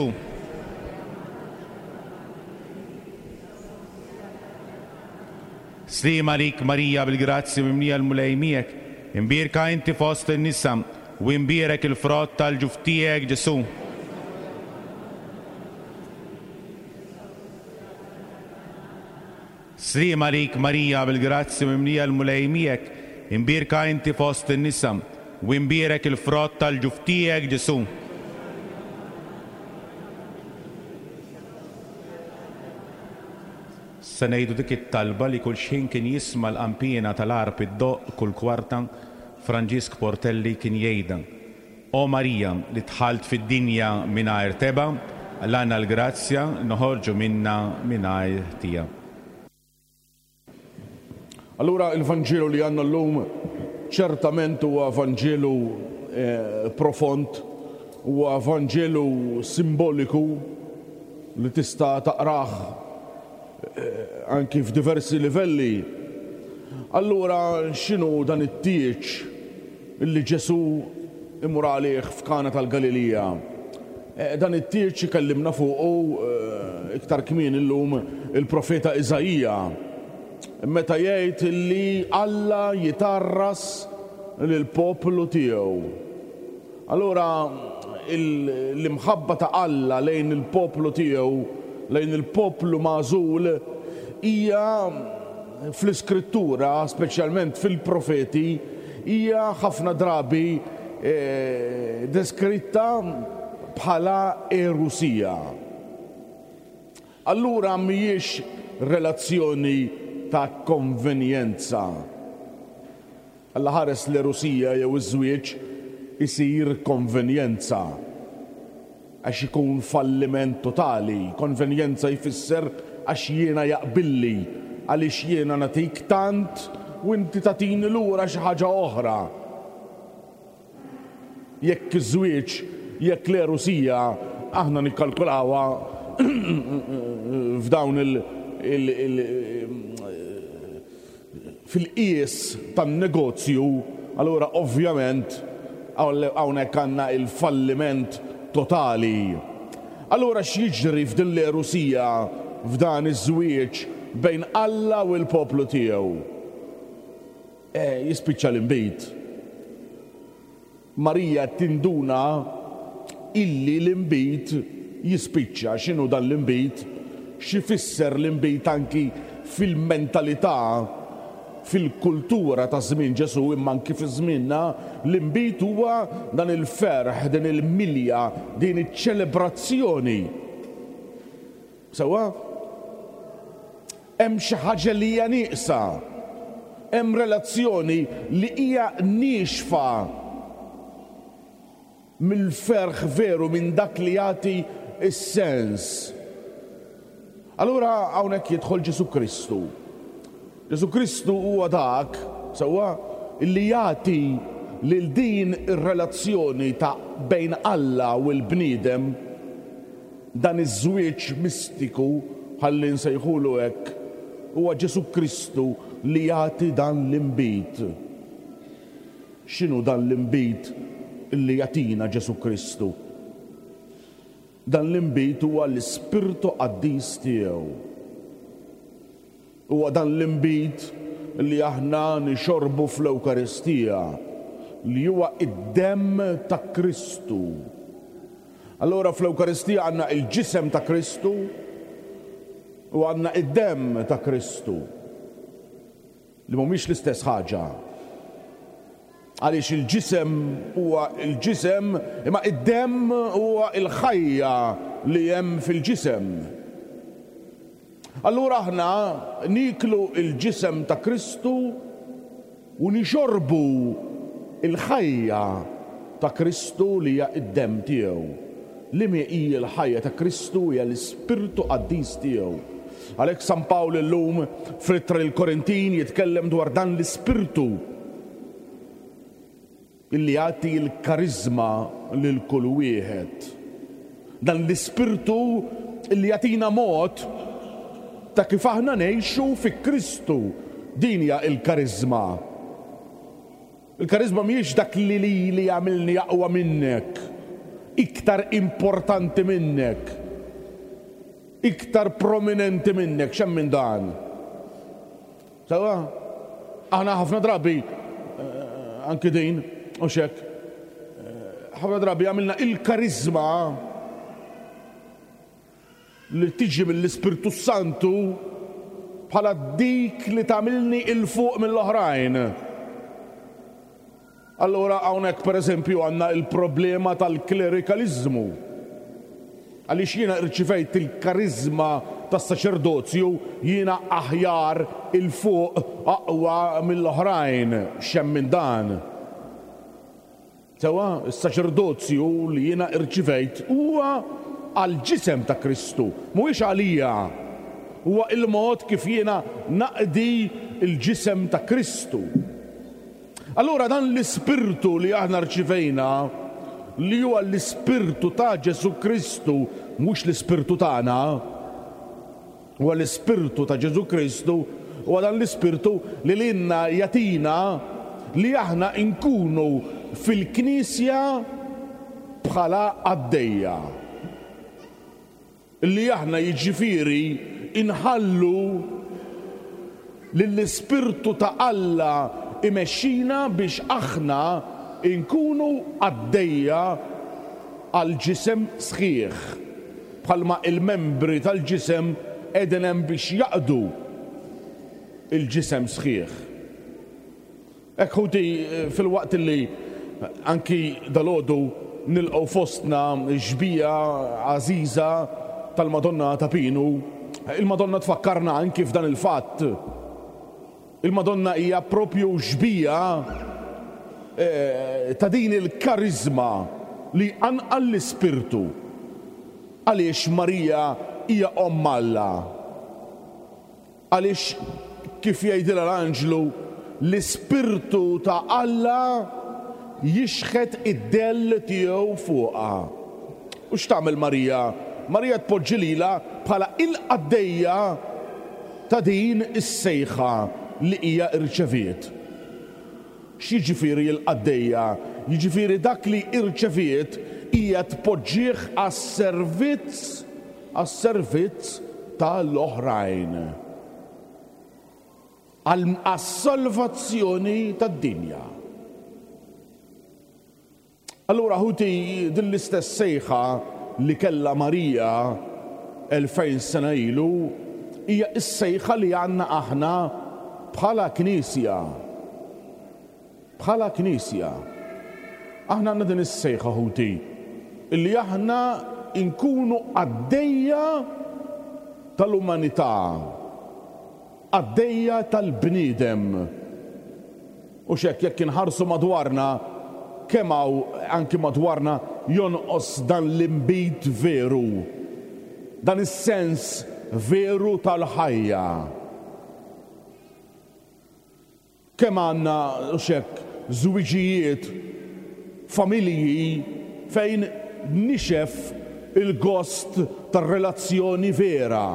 Sliema għalik Marija bil-grazzja mimlija l-mulej miegħek, imbirka inti fost in-nisa u imbirek il-frott tal-ġuf tiegħek Ġesu. Sliema għalik Marija bil-grazzja mimlija l-mulej miegħek, imbirka inti fost in-nisa u imbirek il-frott tal-ġuf tiegħek Ġesu. Se ngħidu dik it-talba li kull xejn kien jisma' l-qampina tal-arp id-doq kull kwarta Franġisk Portelli kien jgħidha: O Marija li tħalt fid-dinja mingħajr teba, għandna l-grazzja noħorġu minna mingħajr tija. Allura il-Vanġelu li għandna llum ċertament huwa Vanġelu profond, huwa Vanġelu simboliku li tista' taqrah anki f'diversi livelli. Allura x'inhu dan it-tieġ illi Ġesu imur għalih f'Kana tal-Galilija? Dan it-tieġ ikellimna fuqu iktar kmien illum il-profeta Iżajija, meta jgħid li Alla jitarras lill-poplu tiegħu. Allura l-imħabba ta' Alla lejn il-poplu tiegħu, lejn il-poplu magħżul, hija fl-iskrittura, speċjalment fil-profeti, hija ħafna drabi deskritta bħala erusija. Allura mhijiex relazzjoni ta' konvenjenza. Alla ħares l-erusija jew iż-żwieġ isir konvenjenza għax ikun falliment totali. Konvenjenza jfisser għax jiena jaqbilli, għaliex jiena natik tant u inti tatini lura xi ħaġa oħra. Jekk iż-żwieġ, jekk l-erusija aħna nikkalkulawha f'dawn fil-qies tan-negozju, allura ovvjament hawnhekk għandna il-falliment totali. Allura x'jiġri f'din l-erusija f'dan iż-żwieġ bejn Alla u l-poplu tiegħu? Jispiċċa l-inbit. Marija tinduna illi l-inbit jispiċċa. X'inhu dan l-inbit? X'ifisser l-inbit anki fil-mentalità, fil-kultura ta' żmien Ġesu, imma anki fi żmienna l-inbit huwa dan il-ferħ, din il-milja, din iċ-ċelebrazzjoni. Sewwa? Hemm xi ħaġa li hija nieqsa. Hemm relazzjoni li hija nixfa mill-ferħ veru minn dak li jagħti is-sens. Allura hawnhekk jidħol Ġesu Kristu. Ġesu Kristu huwa dak sewwa li jagħti lil din ir-relazzjoni ta' bejn Alla u l-bniedem dan iż-żwieġ mistiku, ħalli nsejħulu hekk, huwa Ġesu Kristu li jagħti dan l-inbit. X'inhu dan l-inbit illi jagħtina Ġesu Kristu? Dan l-inbit huwa l-Ispirtu Qaddis tiegħu. Huwa dan l-inbit li aħna nixorbu fl-Ewkaristija, li huwa id-demm ta' Kristu. Allora fl-Ewkaristija għandna il-ġisem ta' Kristu u għandna id-demm ta' Kristu li mhumiex l-istess ħaġa. Għaliex il-ġisem huwa il-ġisem, imma id-demm huwa il-ħajja li hemm fil-ġisem. Allura aħna niklu il-ġisem ta' Kristu u nixorbu il-ħajja ta' Kristu li hija id-demm tiegħu. Li hija l-ħajja ta' Kristu hija l-Ispirtu Qaddis tiegħu. Għalhekk San Pawl illum fl-ittra l-Korintin jitkellem dwar dan l-Ispirtu illi jagħti l-karizma lil kull wieħed. Dan l-Ispirtu illi jagħtina mod ta' kif aħna ngħixu fi Kristu. Din hija l-karizma. Il-karizma mhijiex dak li jagħmilni aqwa minnek, iktar importanti minnek, iktar prominenti minnek, xem minn dan. Sawa? Aħna ħafna drabi, anki din, u xek, ħafna drabi għamilna il-karizma li tiġi mill-Ispirtu Santu bħala dik li tagħmilni il-fuq mill-oħrajn. Allora hawnhekk pereżempju għandna il-problema tal-klerikalizmu. Għaliex jiena rċivejt il-karizma tas-saċerdozju, jiena aħjar il-fuq aqwa mill-oħrajn, xem minn dan. Sewa, is-saċerdozju li jiena rċivejt huwa għal-ġisem ta' Kristu, mhuwiex għalija. Huwa il-mod kif jiena naqdi il-ġisem ta' Kristu. Allora dan l-Ispirtu li aħna rċivejna, li huwa l-Ispirtu ta' Ġesu Kristu, mhux l-Ispirtu tagħna, huwa l-Ispirtu ta' Ġesu Kristu, huwa dan l-Ispirtu li lilna jatina li aħna nkunu fil-Knisja bħala għaddejja. Li aħna jiġifieri inħallu lill-Ispirtu ta' Alla imexxina biex aħna inkunu għaddejja għal ġisem sħiħ, bħalma il-membri tal-ġisem qegħdin hemm biex jaqdu il-ġisem sħiħ. Hekk ħuti fil-waqt li anki dalodu nilqgħu fostna ġbija għażiża tal-Madonna ta' Pinu, il-Madonna tfakkarna anki f'dan il-fatt. Il-Madonna hija propju ġbija ta' din il-karizma li għanqal l-Ispirtu. Għaliex Marija hija Omm Alla. Għaliex kif jgħidilha l-Anġlu, l-Ispirtu ta' Alla jixħet id-dell tiegħu fuqha. U x'tagħmel Marija? Marija tpoġġi lilha bħala il-qaddejja ta' din is-sejħa li hija irċeviet. X'jiġifieri l-qaddejja? Jiġifieri dak li irċeviet hija tpoġġih għas-servizz tal-oħrajn, għas-salvazzjoni tad-dinja. Allura ħuti din l-istess sejħa li kellha Marija 2000 sena ilu hija s-sejħa li għandna aħna bħala Knisja. Bħala Knisja. Aħna għandna din is-sejħa ħuti illi aħna nkunu għaddejja tal-umanità, għaddejja tal-bniedem. U x'hekk jekk inħarsu madwarna kemm hawn anki madwarna jonqos dan l-imbit veru, dan is-sens veru tal-ħajja. Kemm għandna x'hekk żwiġijiet, familji fejn nixef il-gost tar-relazzjoni vera.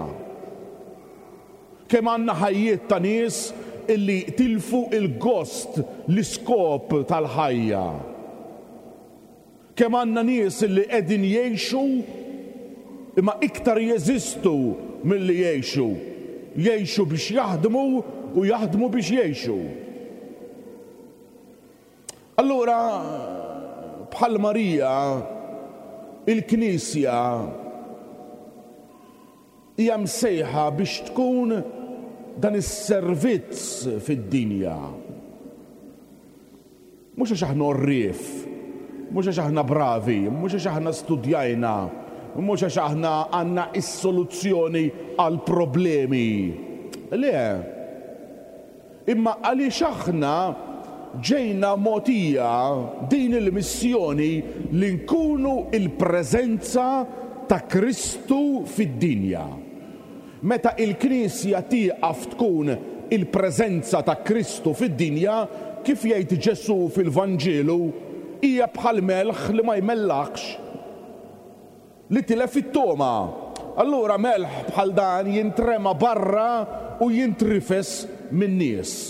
Kemm għandna ħajjiet ta' nies illi tilfu il-gost, l-iskop tal-ħajja. Kemm għandna nies illi qegħdin jgħixu imma iktar jeżistu milli jgħixu. Jgħixu biex jaħdmu u jaħdmu biex jgħixu. Allura bħal Marija il-Knisja hija msejħa biex tkun dan is-servizz fid-dinja. Mhux għax aħna orrief, mhux għax aħna bravi, mhux għax aħna studjajna, mhux għax aħna għandna is-soluzzjoni għal problemi. Le. Imma għaliex aħna ġejna mogħtija din il-missjoni li nkunu il-preżenza ta' Kristu fid-dinja. Meta il-Knisja tieqaf tkun il-preżenza ta' Kristu fid-dinja, kif jgħid Ġesu fil-Vanġelu, hija bħal melħ li ma jmellaħx, li tilef it-toma. Allura melħ bħal dan jintrema barra u jintrifes min-nies.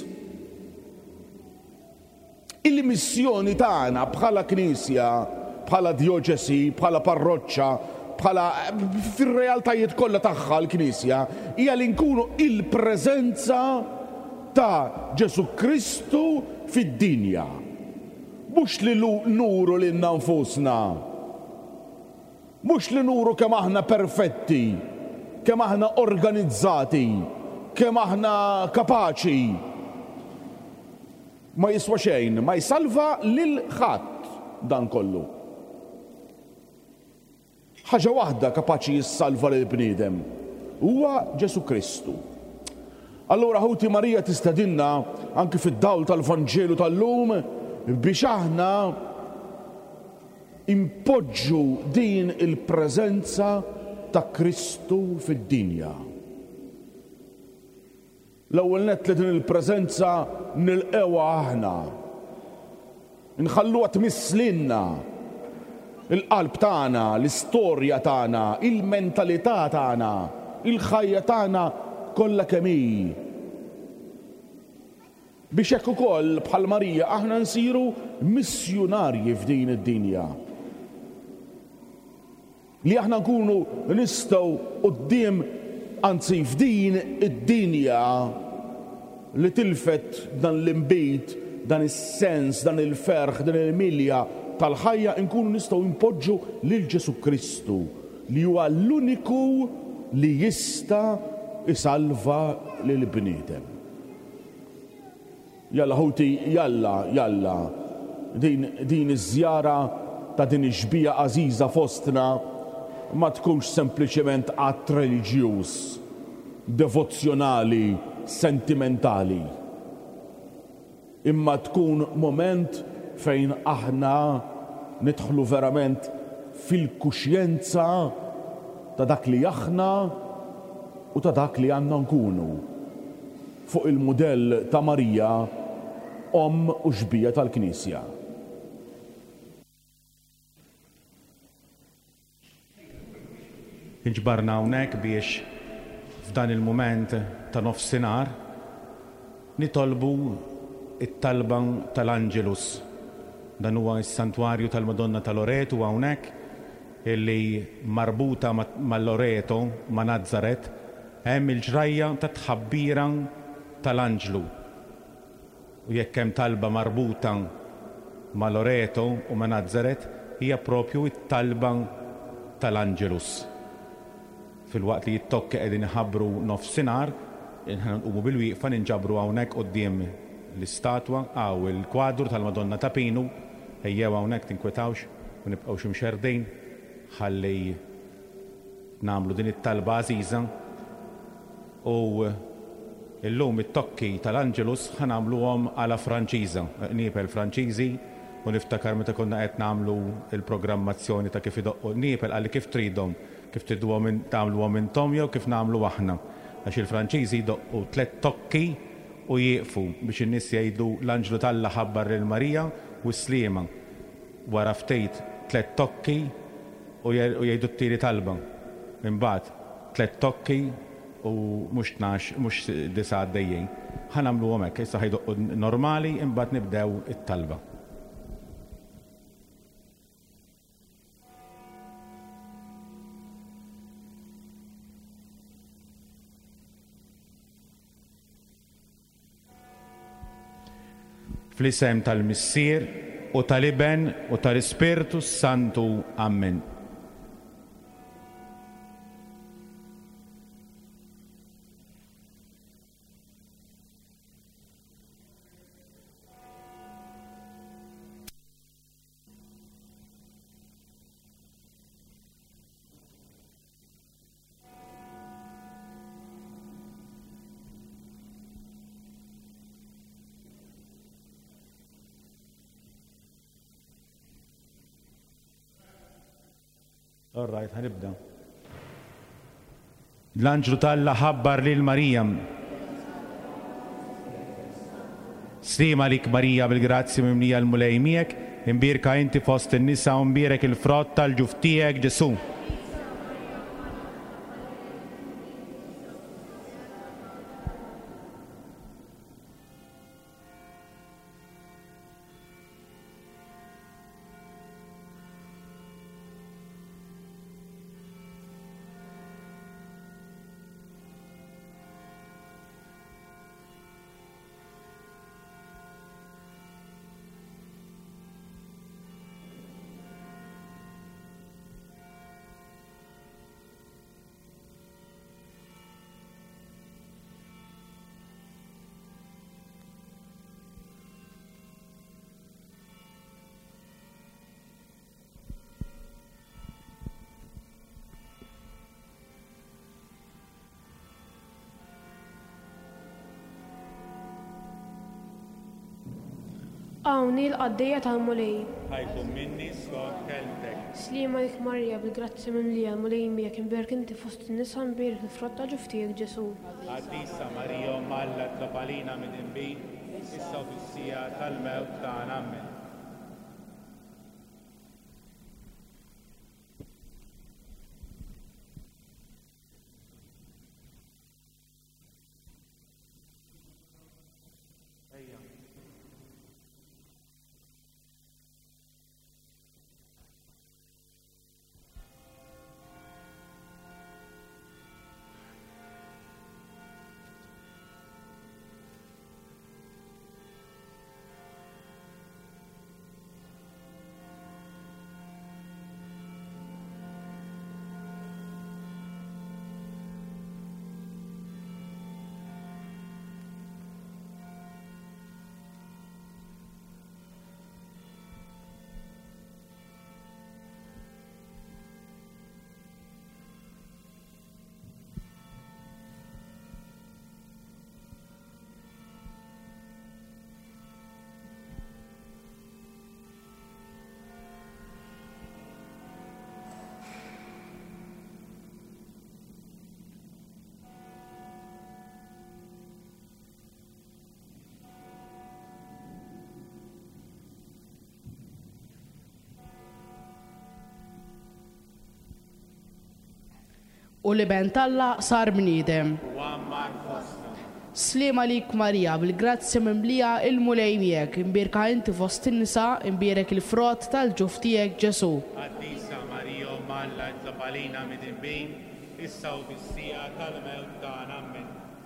Il-missjoni tagħna bħala Knisja, bħala dioċesi, bħala parroċċa, bħala fir-realtajiet kollha tagħha l-Knisja hija li nkunu il-preżenza ta' Ġesu Kristu fid-dinja. Mhux li nuru lilna nfusna. Mhux li nuru kemm aħna perfetti, kemm aħna organizzati, kemm aħna kapaċi. Ma jiswa xejn, ma jsalva lil ħadd dan kollu. Ħaġa waħda kapaċi jissalva lil bniedem, huwa Ġesu Kristu. Allura ħuti Marija tistedinna anke fid-dawl tal-Vanġelu tal-lum biex aħna impoġġu din il-preżenza ta' Kristu fid-dinja. L-ewwel nett li din il-preżenza nilqewha aħna. Nħalluha tmisslilna il-qalb tagħna, l-istorja tagħna, il-mentalità tagħna, il-ħajja tagħna kollha kemm hi. Biex hekk ukoll bħal Marija aħna nsiru missjonarji f'din id-dinja. Li aħna nkunu nistgħu quddiem anzi f'din id-dinja li tilfet dan l-imbit, dan is-sens, dan il-ferħ, dan il-milja tal-ħajja nkunu nistgħu impoġġu lil Ġesu Kristu li huwa l-uniku li jista' isalva lil bniedem. Jalla ħuti, jalla, din iż-żjara ta' din ix-xbija għażiża fostna ma tkunx sempliċement att reliġjuż, devozzjonali, sentimentali. Imma tkun moment fejn aħna nidħlu verament fil-kuxjenza ta' dak li aħna u ta' dak li għandna nkunu fuq il-mudell ta' Marija, u xbija tal-Knisja. Inġbarna hawnhekk biex f'dan il-mument ta' nofsinhar nitolbu it-talba tal-Angelus. Dan huwa s-santwarju tal-Madonna ta' Loreto hawnhekk illi marbuta mal-Loreto ma' Nazaret hemm il-ġrajja ta' tħabbira tal-Anġlu. U jekk hemm talba marbuta ma' Loreto u ma' Nazaret hija propju it-talba tal-Angelus. Fil-waqt li jittokki qegħdin iħabbru nofsinhar, nqumu bil-wieqfa ninġabru hawnhekk quddiem l-istatwa għaw il-kwadru tal-Madonna ta' Pinu, ejjew hawnhekk tinkwetawx u nibqgħu xi mxerdejn ħalli nagħmlu din it-talba għażiża. U illum it-tokki tal-Angelus ħanamluhom għala Franċiża, niepel Franċiżi, u niftakar meta konna qed nagħmlu il-programmazzjoni ta' kif idoqqu niepel għalli kif tridhom, kif tidduhom tagħmluhom intom jew kif nagħmlu aħna. Għax il-Franċiżi jdoqqu 3 tokki u jieqfu biex in-nies jgħidu l-Anġlu Talla ħabbar lil Marija u s-sliema. Wara ftejt 3 tokki u jgħidu t-tieni talba. Imbagħad 3 tokki u mhux 12, mhux 9 għaddejjin. Ħanagħmluhom hekk, issa ħajdoqqu normali imbagħad nibdew it-talba. Fl-isem tal-Missier u tal-Iben u tal-Ispirtu Santu. Amen. All right, ħanibda. L-anġlu tal-Alla ħabbar lil Marijam. Slima lik Marija bil-grazzi mimlija l-mulej miegħek, imbirka inti fost in-nisa u mbirek il-frott tal-ġuf tiegħek Ġesu. Għawni l-qaddija tal-mulej. Ħajkum minni skont keltek. Slima lik Marija bil-grazzi mimlija l-mulej miegħek imbirek inti fost in-nisa imbirek il-frott tal-ġuf tiegħek Ġesu. Għaddisa Marija Malla tlob għalina minn inbit, issa u fis-sija tal-mewt tagħna Amen. U li ben talla sar bniedem. Slima lik Marija bil-grazzi mimlija il-mulej miegħek, imbirka inti fost in-nisa, imbirek il-frott tal-ġuf tiegħek Ġesu. Għaddisa Marija Malla tlob għalina minn inbit, issa u fis-sija tal-mewt tagħna Amen.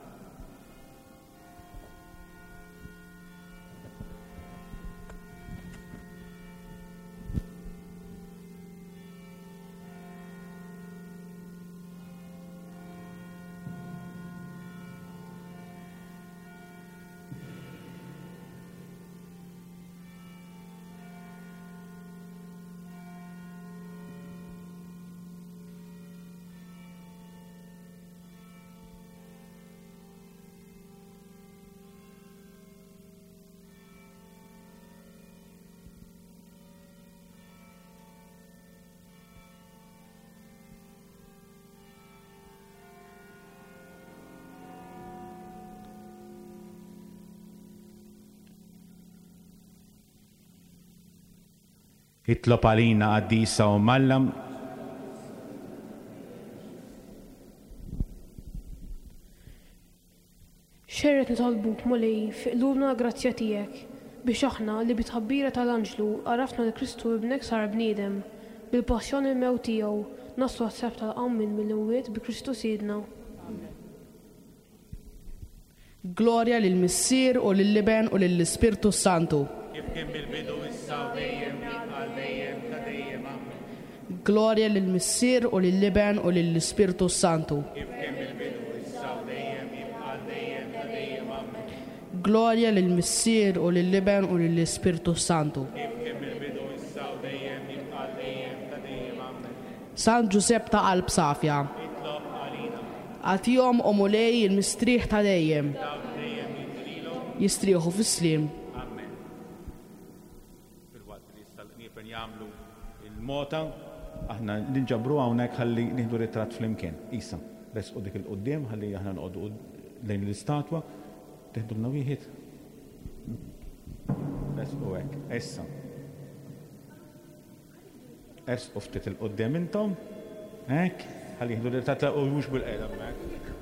Itlob għalina Għaddisa u Malla. Xerret nitolbuk mulej fiqlubna grazzja tiegħek biex aħna li bitħabbira tal-anġlu għarafna li Kristu ibnek sar bniedem bil-passjoni l-mewt tiegħu naslu għas-seb tal-qawmin mill-imwiet bi Kristu Sidna. Glorja lill-Missier u lill-Liben u lill-Ispirtu Santu. Kif kien bil-bidu issa u dejjem għal dejjem ta' dejjem Amen. Glorja lill-Missier u lill-Liben u lill-Ispirtu Santu. Kif kien bil-bidu issa u dejjem għal dejjem ta' dejjem Amen. Glorja lill-Missier u lill-Liben u lill-Ispirtu Santu. Kif kien bil-bidu issa u dejjem għal dejjem ta' dejjem Amen. San Ġusep ta' qalb safja. Itlob għalina. Għatihom u mulej il-mistrieħ ta' dejjem. Jistrieħu fis-slim. Amen. Fil-waqt li jagħmlu Il-mota aħna ninġabru hawnhekk ħalli nieħdu ritratt flimkien. Isa, resqu dik il-qudiem ħalli aħna nqogħdu lejn l-istatwa, teħdulna wieħed. Resqu hekk, issa. Resqu ftit il-qudiem intom, hekk, ħalli jieħdu ritratt u mhux bil-qedem hekk.